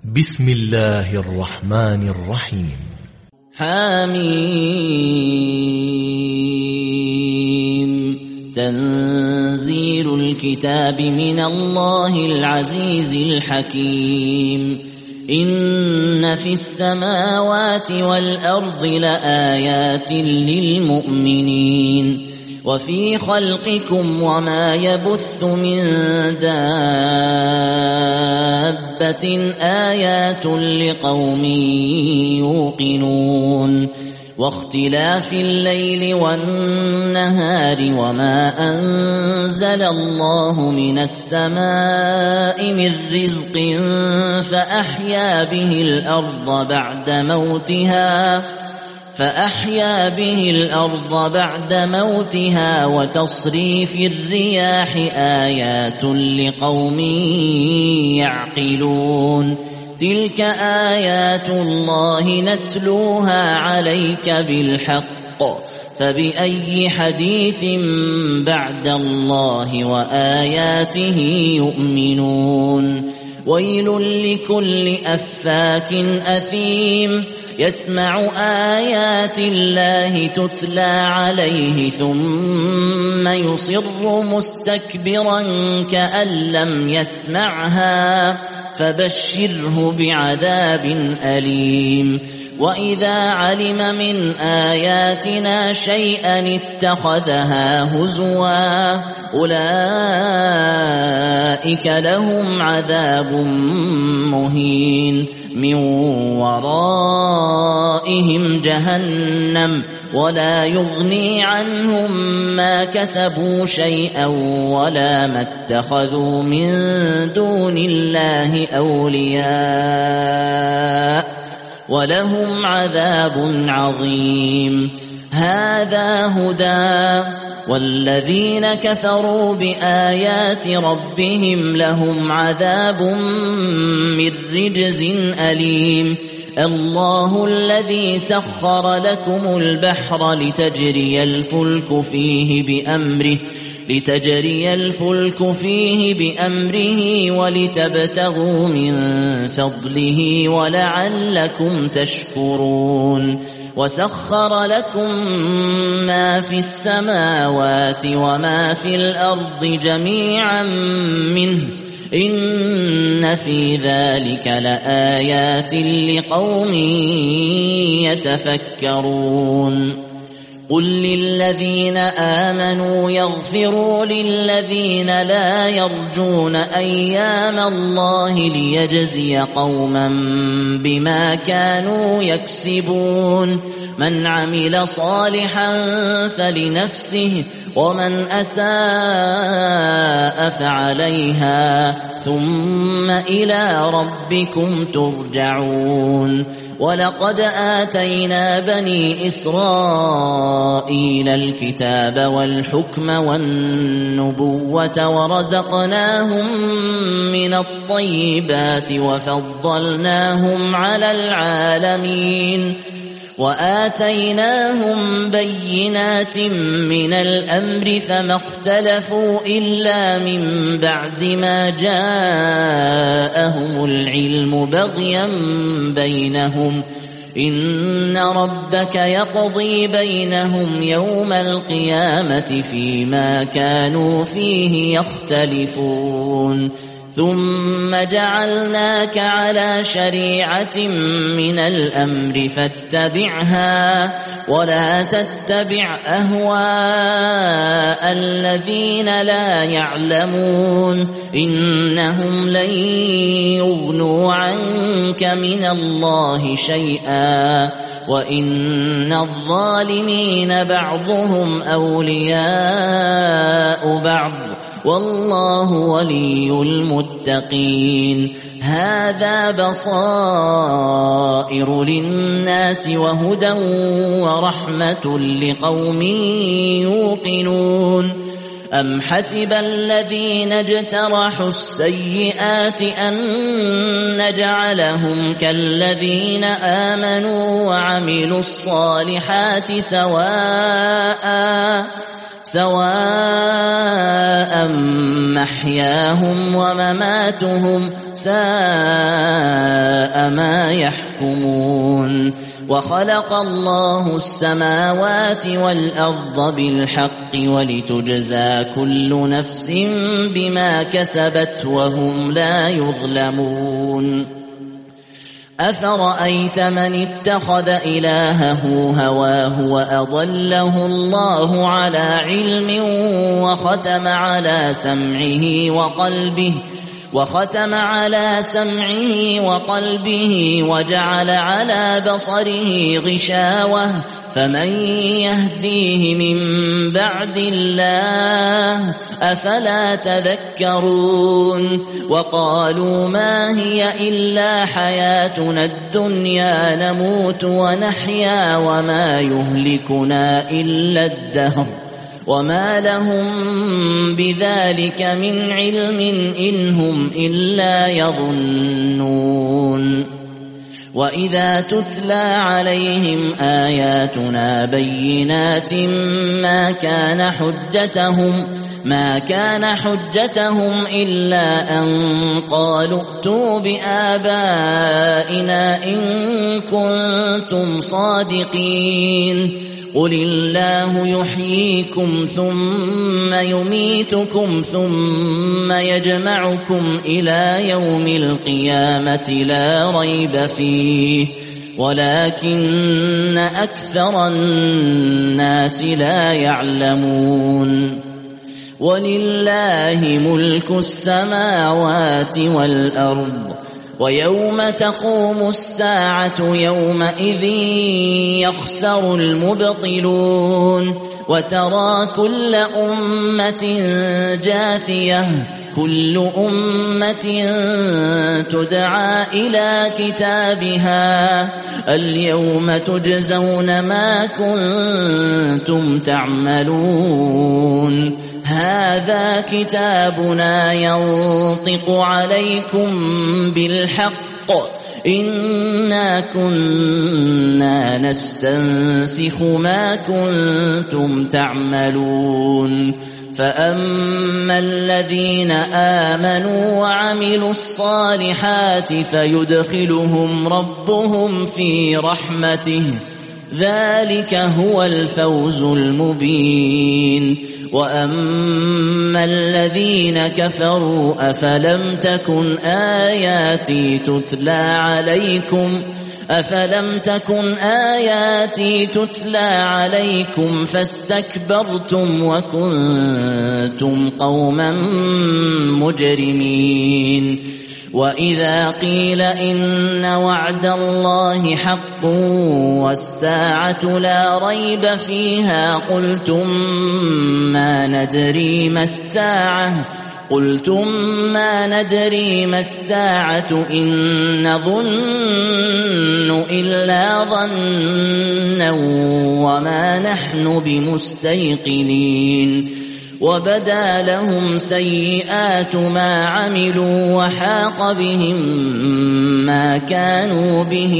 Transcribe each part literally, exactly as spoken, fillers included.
بسم الله الرحمن الرحيم. حميم. تنزيل الكتاب من الله العزيز الحكيم. إن في السماوات والأرض لآيات للمؤمنين وفي خلقكم وما يبث من دابة آيات لقوم يوقنون واختلاف الليل والنهار وما أنزل الله من السماء من رزق فأحيا به الأرض بعد موتها فأحيا به الأرض بعد موتها وتصريف الرياح آيات لقوم يعقلون تلك آيات الله نتلوها عليك بالحق فبأي حديث بعد الله وآياته يؤمنون ويل لكل أفاك أثيم يسمع آيات الله تتلى عليه ثم يصر مستكبرا كأن لم يسمعها فبشره بعذاب أليم وإذا علم من آياتنا شيئا اتخذها هزوا أولئك لهم عذاب مهين من ورائهم جهنم ولا يغني عنهم ما كسبوا شيئا ولا ما اتخذوا من دون الله أولياء ولهم عذاب عظيم هذا هدى والذين كفروا بآيات ربهم لهم عذاب من رجز أليم الله الذي سخر لكم البحر لتجري الفلك فيه بأمره لتجري الفلك فيه بأمره ولتبتغوا من فضله ولعلكم تشكرون وسخر لكم ما في السماوات وما في الأرض جميعا منه إن في ذلك لآيات لقوم يتفكرون قل للذين آمنوا يغفروا للذين لا يرجون أيام الله ليجزي قوما بما كانوا يكسبون من عمل صالحا فلنفسه ومن أساء فعليها ثم إلى ربكم ترجعون ولقد آتينا بني إسرائيل الكتاب والحكم والنبوة ورزقناهم من الطيبات وفضلناهم على العالمين وآتيناهم بينات من الأمر فما اختلفوا إلا من بعد ما جاءهم العلم بغيا بينهم إن ربك يقضي بينهم يوم القيامة فيما كانوا فيه يختلفون ثم جعلناك على شريعة من الأمر فاتبعها ولا تتبع أهواء الذين لا يعلمون إنهم لن يغنوا عنك من الله شيئا وإن الظالمين بعضهم أولياء بعض والله ولي المتقين هذا بصائر للناس وهدى ورحمة لقوم يوقنون أم حسب الذين اجترحوا السيئات أن نجعلهم كالذين آمنوا وعملوا الصالحات سواء سواء محياهم ومماتهم ساء ساء ما يحكمون وخلق الله السماوات والأرض بالحق ولتجزى كل نفس بما كسبت وهم لا يظلمون أفرأيت من اتخذ إلهه هواه وأضله الله على علم وختم على سمعه وقلبه وختم على سمعه وقلبه وجعل على بصره غشاوة فمن يهديه من بعد الله أفلا تذكرون وقالوا ما هي إلا حياتنا الدنيا نموت ونحيا وما يهلكنا إلا الدهر وما لهم بذلك من علم إن هم إلا يظنون وإذا تتلى عليهم آياتنا بينات ما كان حجتهم ما كان حجتهم إلا أن قالوا ائتوا بآبائنا إن كنتم صادقين قل الله يحييكم ثم يميتكم ثم يجمعكم إلى يوم القيامة لا ريب فيه ولكن أكثر الناس لا يعلمون ولله ملك السماوات والأرض ويوم تقوم الساعة يومئذ يخسر المبطلون وترى كل أمة جاثية كل أمة تدعى إلى كتابها اليوم تجزون ما كنتم تعملون هذا كتابنا ينطق عليكم بالحق إنا كنا نستنسخ ما كنتم تعملون فأما الذين آمنوا وعملوا الصالحات فيدخلهم ربهم في رحمته ذلك هو الفوز المبين وأما الذين كفروا أفلم تكن آياتي تتلى عليكم أفلم تكن آياتي تتلى عليكم فاستكبرتم وكنتم قوما مجرمين وإذا قيل إن وعد الله حق والساعة لا ريب فيها قلتم ما ندري ما الساعة قلتم ما ندري ما الساعة إن نظن إلا ظنا وما نحن بمستيقنين وبدا لهم سيئات ما عملوا وحاق بهم ما كانوا به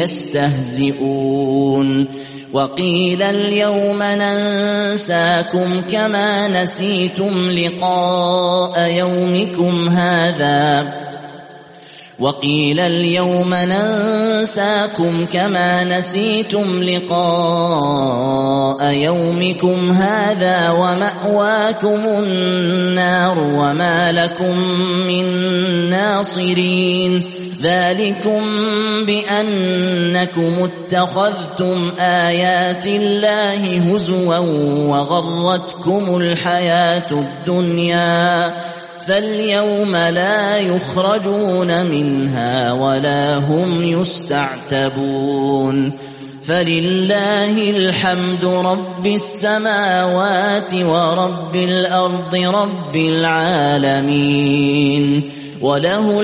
يستهزئون وقيل اليوم ننساكم كما نسيتم لقاء يومكم هذا وقيل اليوم ننساكم كما نسيتم لقاء يومكم هذا ومأواكم النار وما لكم من ناصرين ذلكم بأنكم اتخذتم آيات الله هزوا وغرتكم الحياة الدنيا فاليوم لا يخرجون منها ولا هم يستعتبون فلله الحمد رب السماوات ورب الأرض رب العالمين وله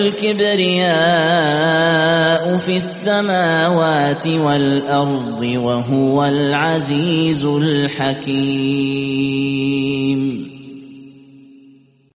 الكبرياء في السماوات والأرض وهو العزيز الحكيم.